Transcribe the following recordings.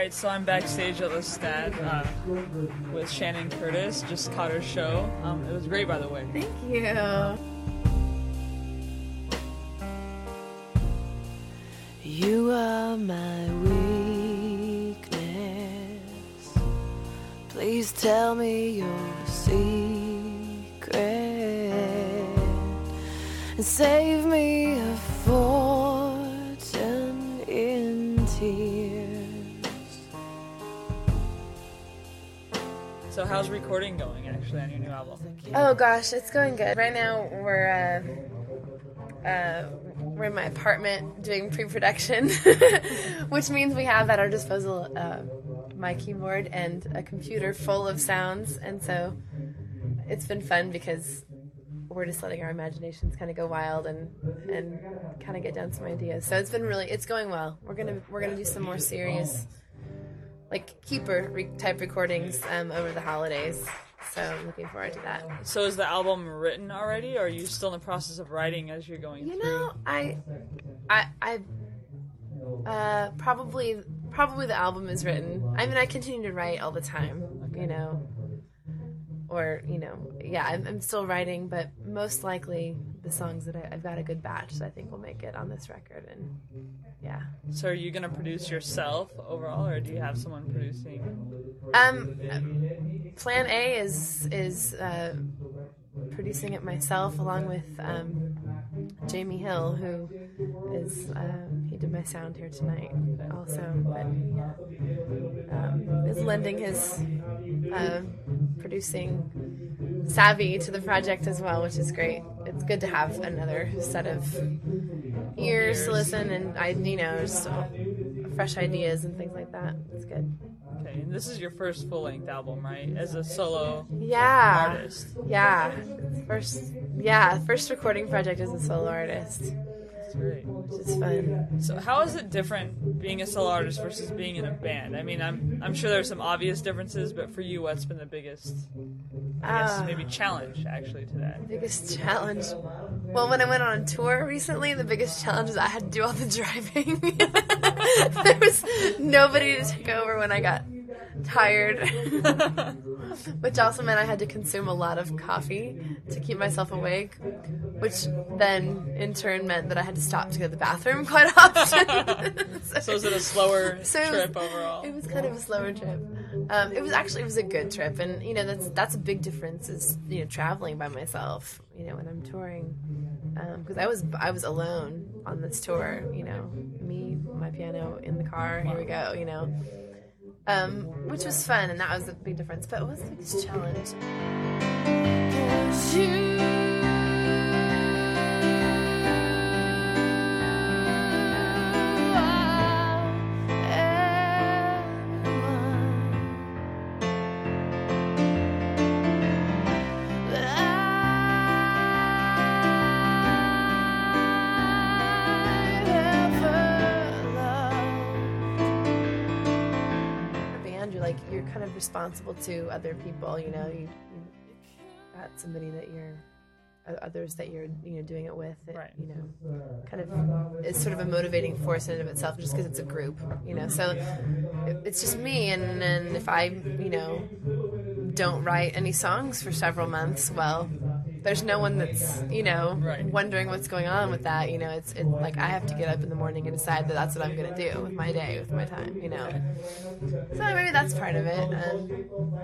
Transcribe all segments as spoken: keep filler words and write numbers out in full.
right, so I'm backstage at the Stat uh, with Shannon Curtis. Just caught her show. Um, it was great, by the way. Thank you. You are my weakness. Please tell me your secret and save me a fortune in tears. So how's recording going, actually, on your new album? Oh gosh, it's going good. Right now we're uh, uh, we're in my apartment doing pre-production, which means we have at our disposal uh, my keyboard and a computer full of sounds, and so it's been fun because we're just letting our imaginations kind of go wild and and kind of get down some ideas. So it's been really, it's going well. We're gonna we're gonna do some more serious, like keeper re- type recordings um, over the holidays. So I'm looking forward to that. So is the album written already, or are you still in the process of writing as you're going You through? know, I, I, I, uh, probably, probably the album is written. I mean, I continue to write all the time, you know, or, you know, yeah, I'm, I'm still writing, but most likely the songs that I, I've got a good batch that I think will make it on this record, and yeah. So are you going to produce yourself overall, or do you have someone producing? Um, Plan A is is uh, producing it myself along with um, Jamie Hill, who is uh, he did my sound here tonight also, but yeah, um, is lending his uh, producing savvy to the project as well, which is great. It's good to have another set of ears to listen, and I, you know, just fresh ideas and things like that. It's good. Okay, and this is your first full-length album, right? As a solo Yeah. artist. Yeah. First, yeah, first recording project as a solo artist, That's great. which is fun. So how is it different being a solo artist versus being in a band? I mean, I'm I'm sure there's some obvious differences, but for you, what's been the biggest, I guess, Ah. maybe challenge, actually, to that? Biggest challenge. Well, when I went on tour recently, the biggest challenge was I had to do all the driving. There was nobody to take over when I got tired, which also meant I had to consume a lot of coffee to keep myself awake, which then in turn meant that I had to stop to go to the bathroom quite often. So is it a slower So it was- trip overall? It was kind of a slower trip. Um, it was actually it was a good trip, and you know that's that's a big difference is you know traveling by myself. You know when I'm touring, because I was I was alone on this tour. You know me, my piano in the car. Here we go. You know, um, which was fun, and that was a big difference. But it was the biggest challenge. 'Cause you Like you're kind of responsible to other people, you know. You, you got somebody that you're, uh, others that you're, you know, doing it with. That, Right. You know, kind of is sort of a motivating force in and of itself, just because it's a group, you know. So it, it's just me, and and if I, you know, don't write any songs for several months, well, there's no one that's, you know, Right. wondering what's going on with that. You know, it's it, like I have to get up in the morning and decide that that's what I'm going to do with my day, with my time, you know. So maybe that's part of it. And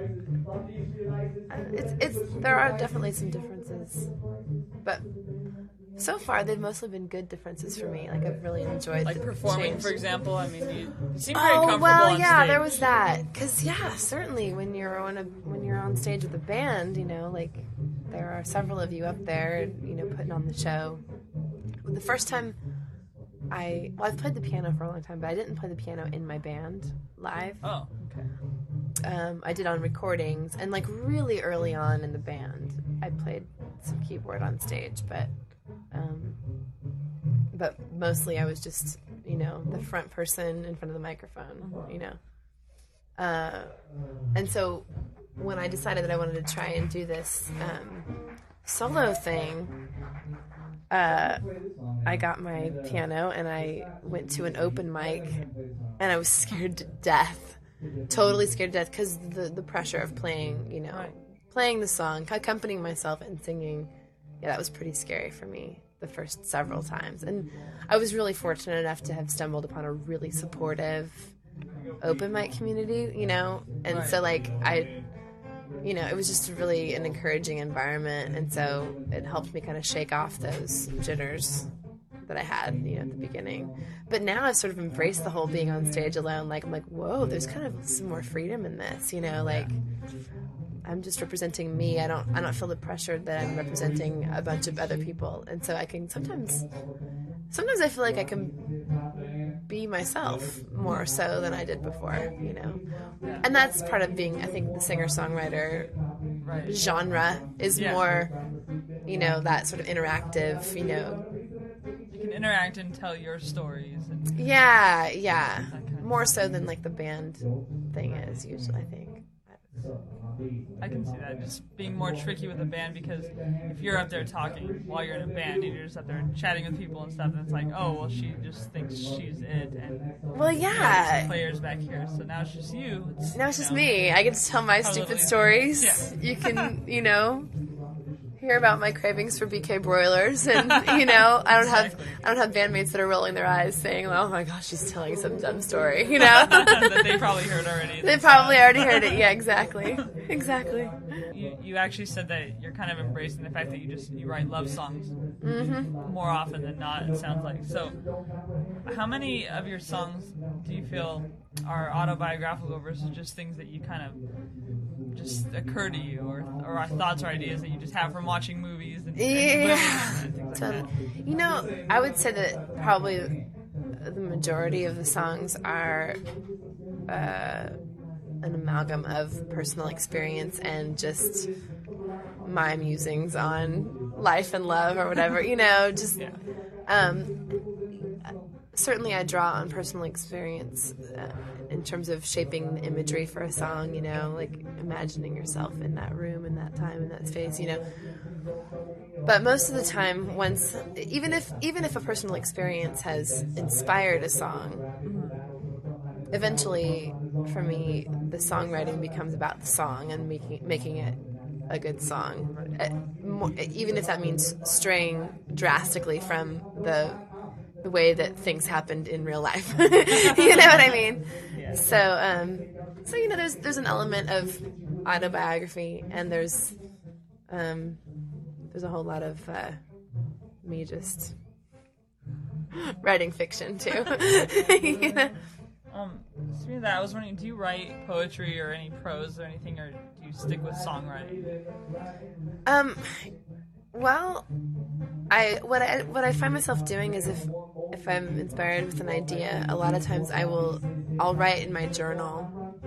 it's it's there are definitely some differences, but so far they've mostly been good differences for me. Like I've really enjoyed Like the performing, change. for example. I mean, you, you seem very Oh comfortable well, on yeah, stage. there was that. Cause yeah, certainly when you're on a when you're on stage with a band, you know, like there are several of you up there, you know, putting on the show. The first time I well, I've played the piano for a long time, but I didn't play the piano in my band live. Oh, okay. Um, I did on recordings, and like really early on in the band, I played some keyboard on stage, but um, but mostly I was just, you know, the front person in front of the microphone, you know. Uh, and so when I decided that I wanted to try and do this um, solo thing, uh, I got my piano and I went to an open mic, and I was scared to death, totally scared to death, because the the pressure of playing, you know, Right. playing the song, accompanying myself and singing. Yeah, that was pretty scary for me the first several times, and I was really fortunate enough to have stumbled upon a really supportive open mic community, you know, and Right. so like I. You know, it was just really an encouraging environment, and so it helped me kind of shake off those jitters that I had, you know, at the beginning. But now I've sort of embraced the whole being on stage alone. Like, I'm like, whoa, there's kind of some more freedom in this, you know, like I'm just representing me. I don't, I don't feel the pressure that I'm representing a bunch of other people, and so I can sometimes, sometimes I feel like I can be myself more so than I did before, you know. And that's part of being, I think, the singer-songwriter Right. genre is Yeah. more, you know, that sort of interactive, you know. You can interact and tell your stories. And Yeah, yeah. kind of- More so than like the band thing is usually, I think. I can see that just being more tricky with a band, because if you're up there talking while you're in a band and you're just up there chatting with people and stuff, then it's like, oh, well, she just thinks she's it, and Well, there's some yeah. players back here, so now it's just you. It's, Now it's you just know, me. I get to tell my Totally. stupid stories. Yeah. You can, you know, hear about my cravings for B K broilers, and you know, I don't have, Exactly. I don't have bandmates that are rolling their eyes saying, "Oh my gosh, she's telling some dumb story," you know. that they probably heard already. They probably already heard it. Yeah, exactly, exactly. You, you actually said that you're kind of embracing the fact that you just you write love songs Mm-hmm. more often than not, it sounds like. So how many of your songs do you feel are autobiographical versus just things that you kind of just occur to you, or, or are thoughts or ideas that you just have from watching movies and, and living Yeah. and things like So, that? you know, I would say that probably the majority of the songs are uh, an amalgam of personal experience and just my musings on life and love or whatever, you know, just Yeah. um, certainly I draw on personal experience uh, in terms of shaping the imagery for a song, you know, like imagining yourself in that room, in that time, in that space, you know. But most of the time, once, even if even if a personal experience has inspired a song, eventually, for me, the songwriting becomes about the song and making making it a good song, Uh, mo- even if that means straying drastically from the the way that things happened in real life. You know what I mean? Yeah. So, um, so you know, there's there's an element of autobiography, and there's um, there's a whole lot of uh, me just writing fiction too. You know? Um, speaking of that, I was wondering, do you write poetry or any prose or anything, or do you stick with songwriting? Um, well, I what I what I find myself doing is if if I'm inspired with an idea, a lot of times I will I'll write in my journal,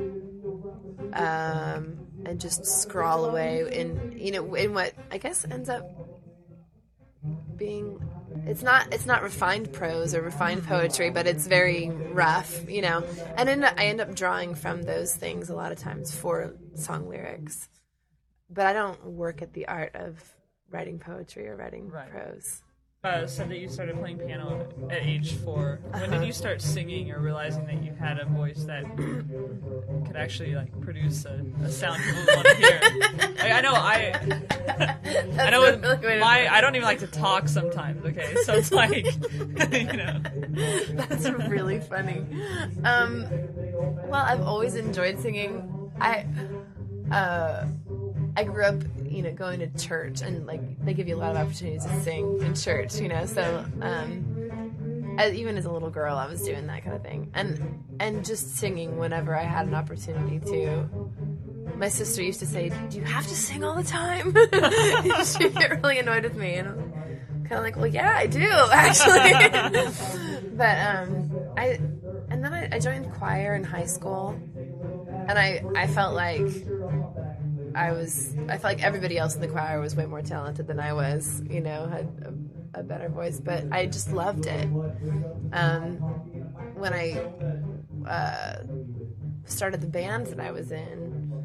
um, and just scrawl away in you know in what I guess ends up being. It's not it's not refined prose or refined poetry, but it's very rough, you know. And end up, I end up drawing from those things a lot of times for song lyrics. But I don't work at the art of writing poetry or writing Right. prose. Uh, said that you started playing piano at age four. When did you start singing or realizing that you had a voice that could actually like produce a, a sound people would want to hear? I, I know I. I know a with really good way to my put it. I don't even like to talk sometimes. Okay, so it's like you know. That's really funny. Um, well, I've always enjoyed singing. I uh, I grew up, you know, going to church, and like they give you a lot of opportunities to sing in church, you know. So um, as, even as a little girl, I was doing that kind of thing, and and just singing whenever I had an opportunity to. My sister used to say, "Do you have to sing all the time?" She'd get really annoyed with me, and I'm kind of like, "Well, yeah, I do actually." But um, I and then I, I joined choir in high school, and I I felt like I was I felt like everybody else in the choir was way more talented than I was, you know, had a, a better voice, but I just loved it. Um, when I uh, started the band that I was in,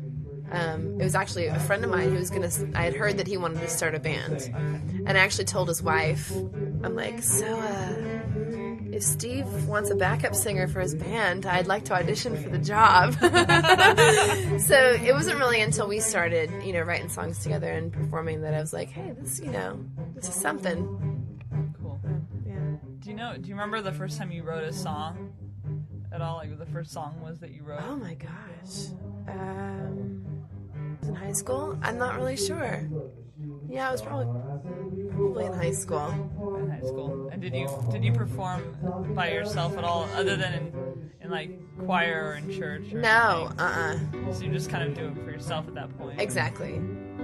Um, it was actually a friend of mine who was gonna. I had heard that he wanted to start a band, and I actually told his wife, "I'm like, so uh, if Steve wants a backup singer for his band, I'd like to audition for the job." So it wasn't really until we started, you know, writing songs together and performing that I was like, "Hey, this, you know, this is something." Cool. Yeah. Do you know? Do you remember the first time you wrote a song at all? Like, what the first song was that you wrote? Oh my gosh. Um, in high school? I'm not really sure. Yeah, I was probably probably in high school. In high school. And did you did you perform by yourself at all, other than in, in like choir or in church? Or No, anything? uh-uh. So you just kind of do it for yourself at that point. Exactly.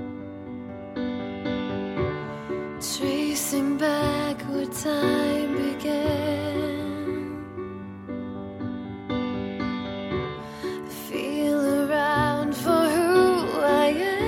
Tracing back where time began, feel around for who I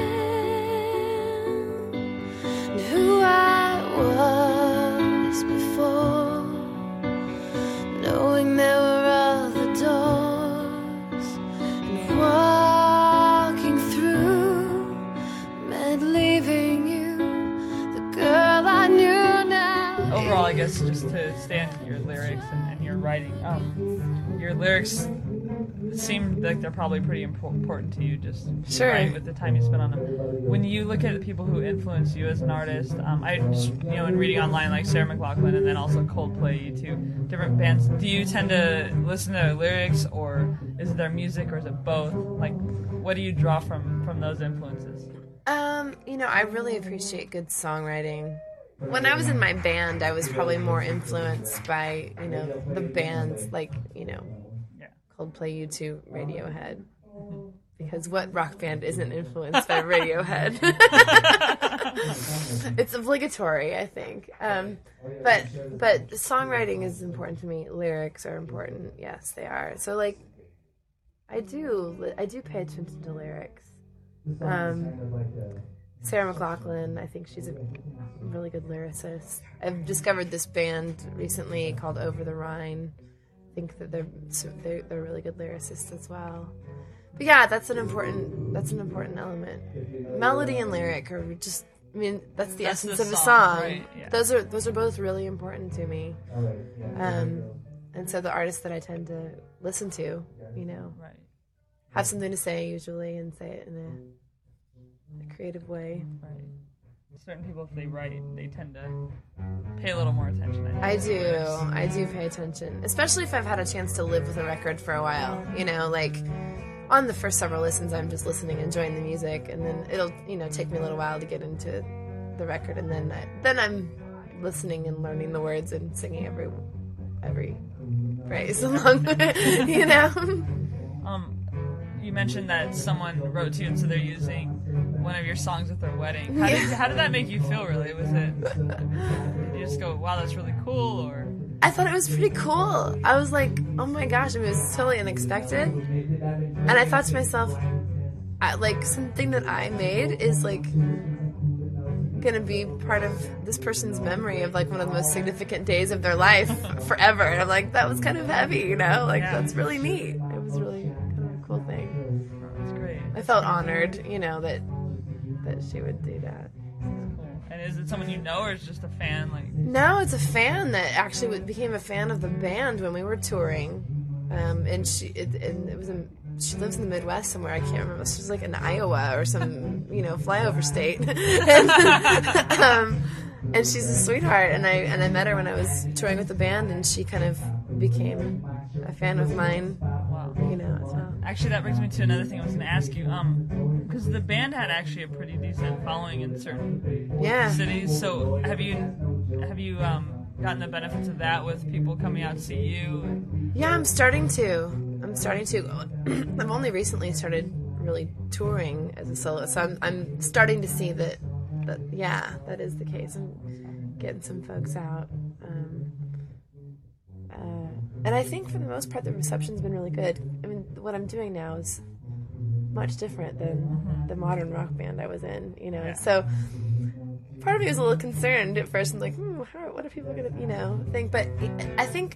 am and who I was before, knowing there were other doors, and walking through meant leaving you the girl I knew now. Overall, I guess just to stay on your lyrics and, and your writing, um, your lyrics seem like they're probably pretty impo- important to you, just Sure. right, with the time you spent on them. When you look at the people who influence you as an artist, um, I just, you know, in reading online, like Sarah McLachlan and then also Coldplay, U two, different bands, do you tend to listen to their lyrics, or is it their music, or is it both? Like, what do you draw from, from those influences? Um, you know, I really appreciate good songwriting. When I was in my band, I was probably more influenced by, you know, the bands like, you know, Yeah. Coldplay, U two, Radiohead. Because what rock band isn't influenced by Radiohead? It's obligatory, I think. Um, but but songwriting is important to me. Lyrics are important. Yes, they are. So like, I do I do pay attention to lyrics. Um, Sarah McLachlan, I think she's a really good lyricist. I've discovered this band recently called Over the Rhine. I think that they're they're, they're really good lyricists as well. But yeah, that's an important that's an important element. Melody and lyric are just, I mean, that's the That's essence the of a song, song. right? Yeah. Those are those are both really important to me. Um, and so the artists that I tend to listen to, you know, Right. have something to say usually and say it in a, a creative way. Right. Certain people, if they write, they tend to pay a little more attention. I, I think, do. to lyrics. I do pay attention, especially if I've had a chance to live with a record for a while. You know, like on the first several listens, I'm just listening, enjoying the music, and then it'll, you know, take me a little while to get into the record, and then I, then I'm listening and learning the words and singing every every phrase along. You know. Um, you mentioned that someone wrote to you, and so they're using one of your songs at their wedding. How did Yeah. how did that make you feel? Really, was it? Did you just go, "Wow, that's really cool," or? I thought it was pretty cool. I was like, oh my gosh, it was totally unexpected. And I thought to myself, I, like, something that I made is, like, gonna be part of this person's memory of, like, one of the most significant days of their life forever. And I'm like, that was kind of heavy, you know? Like, Yeah. that's really neat. It was really kind of a cool thing. That's great. I felt honored, you know, that that she would do that. Cool. And is it someone you know, or is it just a fan? Like, No, it's a fan that actually w- became a fan of the band when we were touring, um, and she it, and it was in, she lives in the Midwest somewhere. I can't remember. She was like in Iowa or some you know flyover state, and, um, and she's a sweetheart. And I and I met her when I was touring with the band, and she kind of became a fan of mine, wow. you know, as well. Actually, that brings me to another thing I was going to ask you. Um, because the band had actually a pretty decent following in certain Yeah. cities. So have you have you um gotten the benefits of that with people coming out to see you? Yeah, I'm starting to. I'm starting to. I've only recently started really touring as a soloist, so I'm, I'm starting to see that, that, yeah, that is the case. I'm getting some folks out. Um, uh, and I think for the most part, the reception's been really good. I mean, what I'm doing now is much different than the modern rock band I was in, you know. Yeah. So part of me was a little concerned at first. I'm like, hmm, how, what are people going to, you know, think? But I think...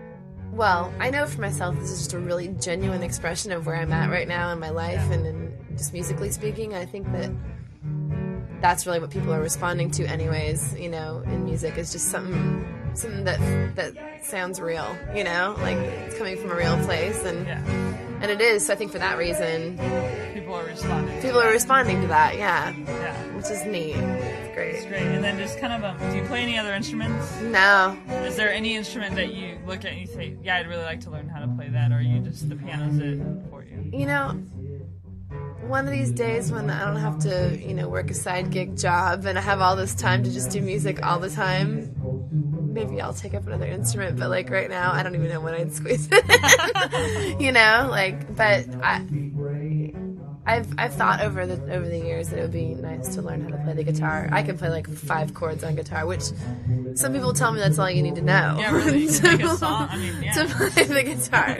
Well, I know for myself this is just a really genuine expression of where I'm at right now in my life and in just musically speaking. I think that that's really what people are responding to anyways, you know, in music is just something something that that sounds real, you know, like it's coming from a real place, and Yeah. and it is. So I think for that reason, People are responding. people are responding to that, yeah, Yeah. which is neat. It's great. It's great. And then just kind of, um, do you play any other instruments? No, Is there any instrument that you look at and you say, yeah, I'd really like to learn how to play that, or you just, the piano's it for you? you know, one of these days when I don't have to, you know, work a side gig job and I have all this time to just do music all the time, maybe I'll take up another instrument. But like right now, I don't even know when I'd squeeze it in. You know, like, but I, I've I've thought over the over the years that it would be nice to learn how to play the guitar. I can play like five chords on guitar, which some people tell me that's all you need to know. Yeah, really. You to, can make a song. I mean, yeah. to play the guitar.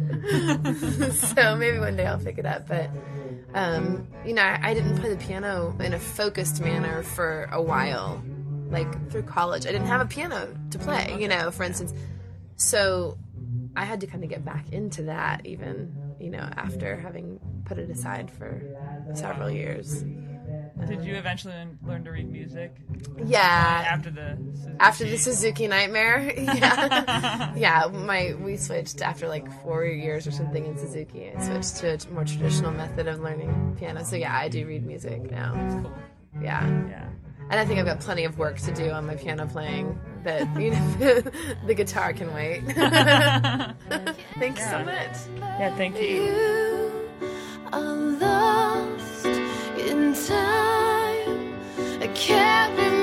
So maybe one day I'll pick it up, but. Um, you know, I, I didn't play the piano in a focused manner for a while, like through college. I didn't have a piano to play, you know, for instance. So I had to kind of get back into that even, you know, after having put it aside for several years. Did you eventually learn- learn to read music? Yeah. After the Suzuki? After the Suzuki Nightmare, yeah, yeah. My we switched after like four years or something in Suzuki. I switched to a more traditional method of learning piano. So yeah, I do read music now. Cool. Yeah, Yeah. and I think I've got plenty of work to do on my piano playing. That you know, the guitar can wait. Thanks so Yeah. much. Yeah, thank you. You are lost in time. I can't remember.